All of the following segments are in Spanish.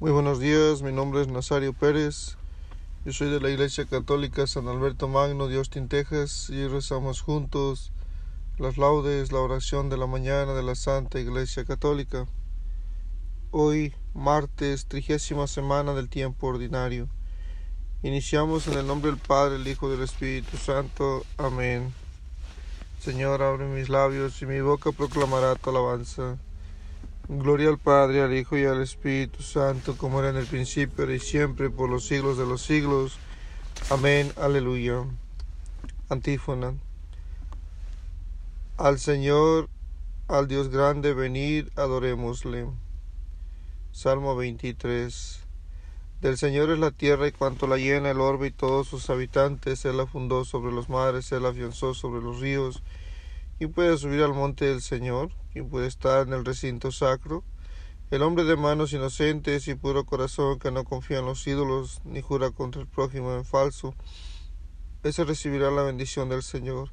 Muy buenos días, mi nombre es Nazario Pérez, yo soy de la Iglesia Católica San Alberto Magno de Austin, Texas, y rezamos juntos las laudes, la oración de la mañana de la Santa Iglesia Católica. Hoy, martes, 30ª semana del tiempo ordinario. Iniciamos en el nombre del Padre, el Hijo y del Espíritu Santo. Amén. Señor, abre mis labios y mi boca proclamará tu alabanza. Gloria al Padre, al Hijo y al Espíritu Santo, como era en el principio, ahora y siempre, por los siglos de los siglos. Amén. Aleluya. Antífona. Al Señor, al Dios grande, venid, adorémosle. Salmo 23. Del Señor es la tierra y cuanto la llena, el orbe y todos sus habitantes. Él la fundó sobre los mares, Él la afianzó sobre los ríos. ¿Quién puede subir al monte del Señor? ¿Quién puede estar en el recinto sacro? El hombre de manos inocentes y puro corazón, que no confía en los ídolos, ni jura contra el prójimo en falso, ese recibirá la bendición del Señor.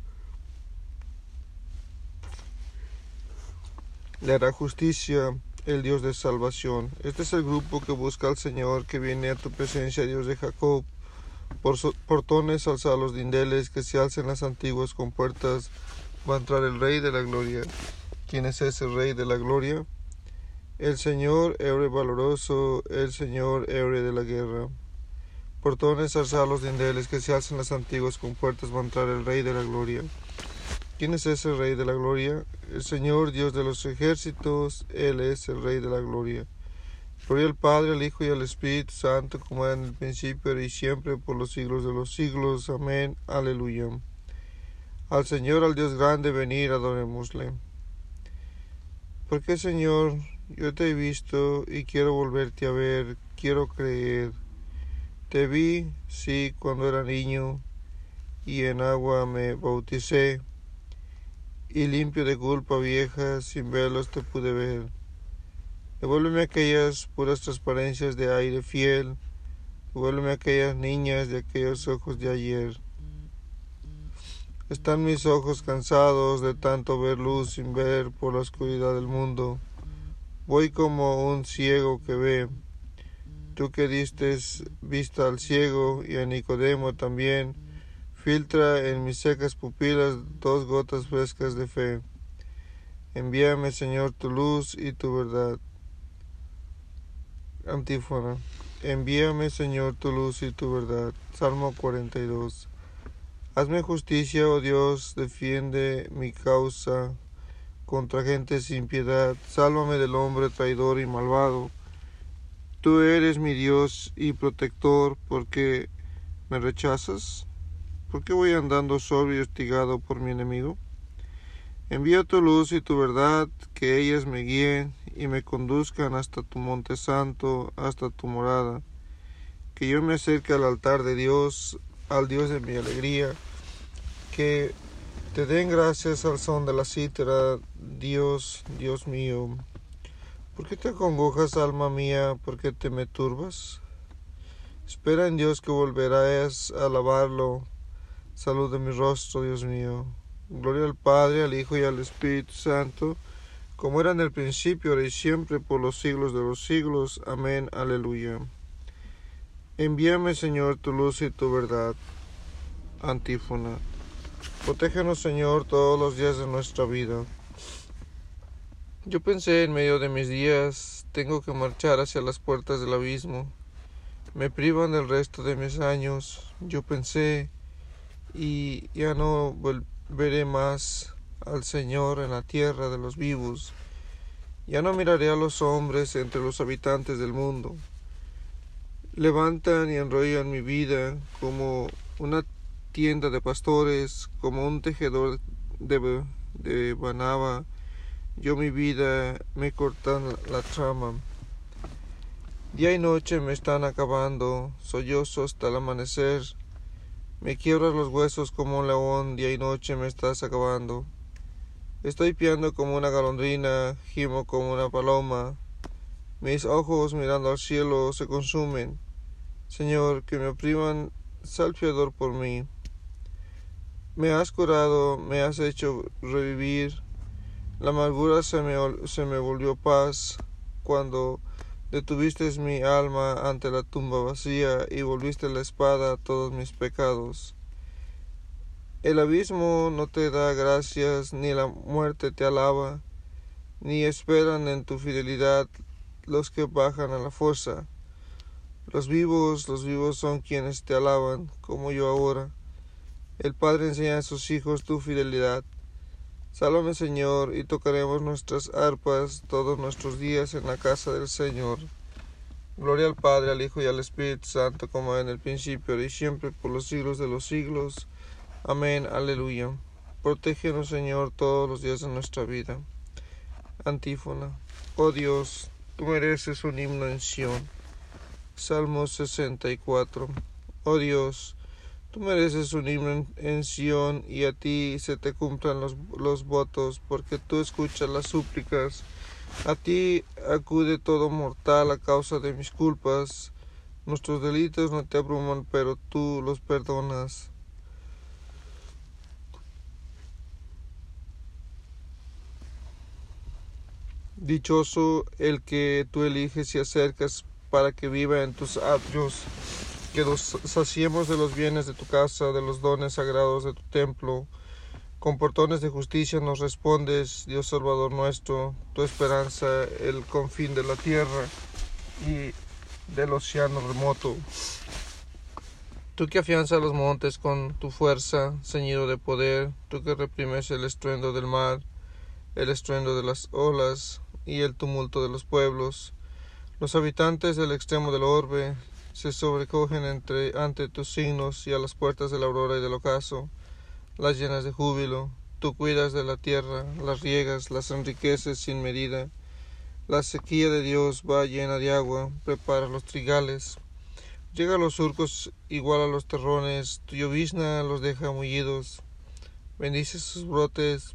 Le hará justicia el Dios de salvación. Este es el grupo que busca al Señor, que viene a tu presencia, Dios de Jacob. Por portones alzad los dindeles, que se alcen las antiguas compuertas. Va a entrar el Rey de la Gloria. ¿Quién es ese Rey de la Gloria? El Señor héroe valoroso, el Señor héroe de la guerra. Portones alzad los dindeles, que se alcen las antiguas compuertas. Va a entrar el Rey de la Gloria. ¿Quién es ese Rey de la Gloria? El Señor, Dios de los ejércitos, Él es el Rey de la Gloria. Gloria al Padre, al Hijo y al Espíritu Santo, como era en el principio, ahora y siempre, por los siglos de los siglos. Amén. Aleluya. Al Señor, al Dios grande, venid, adorémosle. Porque, Señor, yo te he visto y quiero volverte a ver, quiero creer. Te vi, sí, cuando era niño, y en agua me bauticé, y limpio de culpa vieja, sin velos te pude ver. Devuélveme aquellas puras transparencias de aire fiel, devuélveme aquellas niñas de aquellos ojos de ayer. Están mis ojos cansados de tanto ver luz sin ver por la oscuridad del mundo. Voy como un ciego que ve. Tú que diste vista al ciego y a Nicodemo también, filtra en mis secas pupilas 2 gotas frescas de fe. Envíame, Señor, tu luz y tu verdad. Antífona. Envíame, Señor, tu luz y tu verdad. Salmo 42. Hazme justicia, oh Dios, defiende mi causa contra gente sin piedad. Sálvame del hombre traidor y malvado. Tú eres mi Dios y protector. ¿Por qué me rechazas? ¿Por qué voy andando sobrio y hostigado por mi enemigo? Envía tu luz y tu verdad, que ellas me guíen y me conduzcan hasta tu monte santo, hasta tu morada. Que yo me acerque al altar de Dios, al Dios de mi alegría. Que te den gracias al son de la cítara, Dios, Dios mío. ¿Por qué te acongojas, alma mía? ¿Por qué te me turbas? Espera en Dios, que volverás a alabarlo. Salud de mi rostro, Dios mío. Gloria al Padre, al Hijo y al Espíritu Santo, como era en el principio, ahora y siempre, por los siglos de los siglos. Amén. Aleluya. Envíame, Señor, tu luz y tu verdad. Antífona. Protégenos, Señor, todos los días de nuestra vida. Yo pensé en medio de mis días, tengo que marchar hacia las puertas del abismo. Me privan del resto de mis años. Yo pensé, y ya no veré más al Señor en la tierra de los vivos. Ya no miraré a los hombres entre los habitantes del mundo. Levantan y enrollan mi vida como una tienda de pastores, como un tejedor de banaba. Yo mi vida me cortan la trama. Día y noche me están acabando, sollozo hasta el amanecer. Me quiebras los huesos como un león, día y noche me estás acabando. Estoy piando como una golondrina, gimo como una paloma. Mis ojos mirando al cielo se consumen. Señor, que me opriman, sal fiador por mí. Me has curado, me has hecho revivir. La amargura se me volvió paz cuando Detuviste mi alma ante la tumba vacía y volviste la espada a todos mis pecados. El abismo no te da gracias, ni la muerte te alaba, ni esperan en tu fidelidad los que bajan a la fosa. Los vivos son quienes te alaban, como yo ahora. El Padre enseña a sus hijos tu fidelidad. Sálvame, Señor, y tocaremos nuestras arpas todos nuestros días en la casa del Señor. Gloria al Padre, al Hijo y al Espíritu Santo, como en el principio, ahora y siempre, por los siglos de los siglos. Amén. Aleluya. Protégenos, Señor, todos los días de nuestra vida. Antífona. Oh Dios, tú mereces un himno en Sión. Salmo 64. Oh Dios, tú mereces un himno en Sión, y a ti se te cumplan los votos, porque tú escuchas las súplicas. A ti acude todo mortal a causa de mis culpas. Nuestros delitos no te abruman, pero tú los perdonas. Dichoso el que tú eliges y acercas para que viva en tus atrios, que nos saciemos de los bienes de tu casa, de los dones sagrados de tu templo. Con portones de justicia nos respondes, Dios Salvador nuestro, tu esperanza, el confín de la tierra y del océano remoto. Tú que afianzas los montes con tu fuerza, ceñido de poder, tú que reprimes el estruendo del mar, el estruendo de las olas y el tumulto de los pueblos. Los habitantes del extremo del orbe se sobrecogen ante tus signos, y a las puertas de la aurora y del ocaso las llenas de júbilo. Tú cuidas de la tierra, las riegas, las enriqueces sin medida. La sequía de Dios va llena de agua, prepara los trigales. Llega a los surcos igual a los terrones, tu llovizna los deja mullidos. Bendice sus brotes.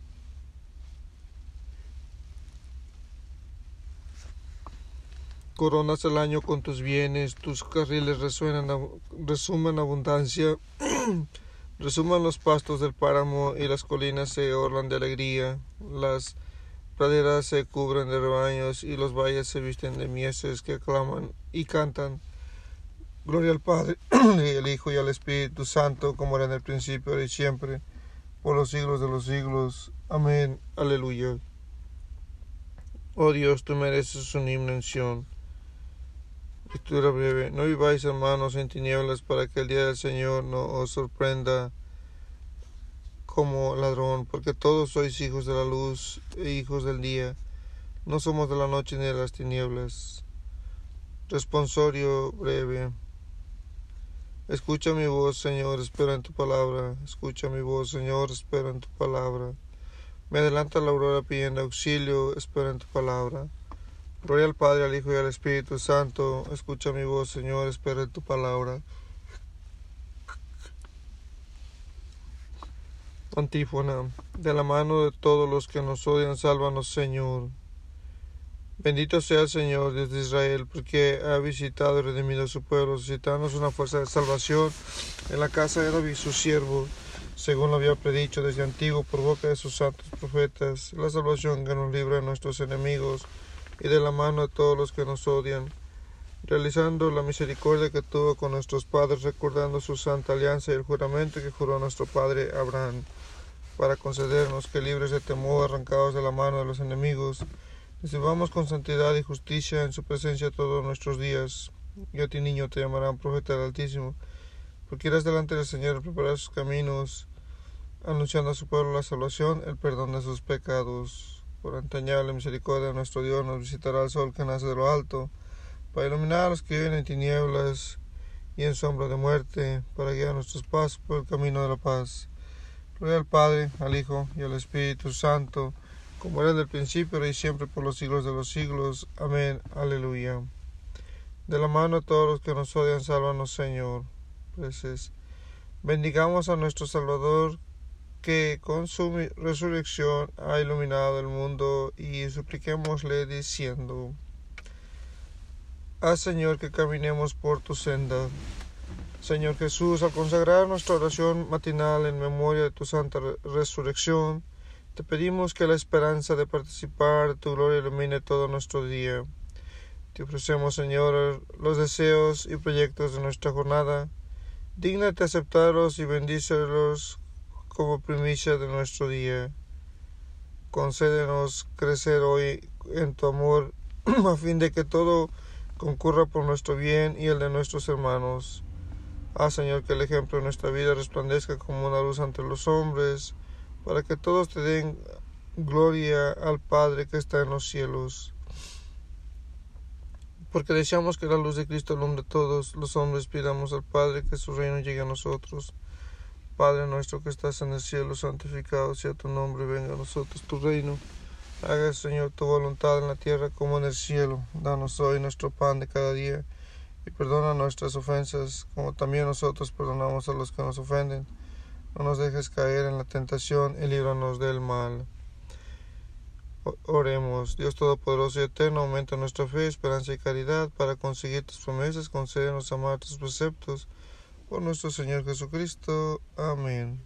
Coronas el año con tus bienes, tus carriles resuman abundancia. Resuman los pastos del páramo, y las colinas se orlan de alegría. Las praderas se cubren de rebaños, y los valles se visten de mieses que aclaman y cantan. Gloria al Padre, y al Hijo y al Espíritu Santo, como era en el principio, ahora y siempre, por los siglos de los siglos. Amén. Aleluya. Oh Dios, tú mereces un himno en Sión. Lectura breve. No viváis, hermanos, en tinieblas, para que el día del Señor no os sorprenda como ladrón, porque todos sois hijos de la luz e hijos del día. No somos de la noche ni de las tinieblas. Responsorio breve. Escucha mi voz, Señor, espera en tu palabra. Escucha mi voz, Señor, espera en tu palabra. Me adelanta la aurora pidiendo auxilio, espera en tu palabra. Gloria al Padre, al Hijo y al Espíritu Santo. Escucha mi voz, Señor, espera en tu palabra. Antífona. De la mano de todos los que nos odian, sálvanos, Señor. Bendito sea el Señor, Dios de Israel, porque ha visitado y redimido a su pueblo, suscitándonos una fuerza de salvación en la casa de David, su siervo, según lo había predicho desde antiguo por boca de sus santos profetas, la salvación que nos libra de nuestros enemigos y de la mano de todos los que nos odian, realizando la misericordia que tuvo con nuestros padres, recordando su santa alianza y el juramento que juró nuestro padre Abraham, para concedernos que, libres de temor, arrancados de la mano de los enemigos, recibamos con santidad y justicia en su presencia todos nuestros días. Y a ti, niño, te llamarán profeta del Altísimo, porque irás delante del Señor a preparar sus caminos, anunciando a su pueblo la salvación, el perdón de sus pecados. Por entrañable misericordia de nuestro Dios nos visitará el sol que nace de lo alto, para iluminar a los que viven en tinieblas y en sombra de muerte, para guiar nuestros pasos por el camino de la paz. Gloria al Padre, al Hijo y al Espíritu Santo, como era en el principio, ahora y siempre, por los siglos de los siglos. Amén. Aleluya. De la mano de todos los que nos odian, sálvanos, Señor. Preces. Bendigamos a nuestro Salvador, que con su resurrección ha iluminado el mundo, y supliquémosle diciendo: haz, Señor, que caminemos por tu senda. Señor Jesús, al consagrar nuestra oración matinal en memoria de tu santa resurrección, te pedimos que la esperanza de participar de tu gloria ilumine todo nuestro día. Te ofrecemos, Señor, los deseos y proyectos de nuestra jornada. Dígnate aceptarlos y bendícelos como primicia de nuestro día. Concédenos crecer hoy en tu amor, a fin de que todo concurra por nuestro bien y el de nuestros hermanos. Haz, Señor, que el ejemplo de nuestra vida resplandezca como una luz ante los hombres, para que todos te den gloria al Padre que está en los cielos. Porque deseamos que la luz de Cristo alumbre a todos los hombres, pidamos al Padre que su reino llegue a nosotros. Padre nuestro que estás en el cielo, santificado sea tu nombre, venga a nosotros tu reino. Haga, Señor, tu voluntad en la tierra como en el cielo. Danos hoy nuestro pan de cada día, y perdona nuestras ofensas, como también nosotros perdonamos a los que nos ofenden. No nos dejes caer en la tentación, y líbranos del mal. Oremos. Dios Todopoderoso y Eterno, aumenta nuestra fe, esperanza y caridad, para conseguir tus promesas. Concédenos amar tus preceptos. Por nuestro Señor Jesucristo. Amén.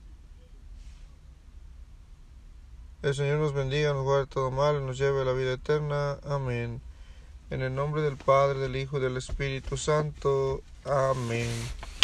El Señor nos bendiga, nos guarde todo mal y nos lleve a la vida eterna. Amén. En el nombre del Padre, del Hijo y del Espíritu Santo. Amén.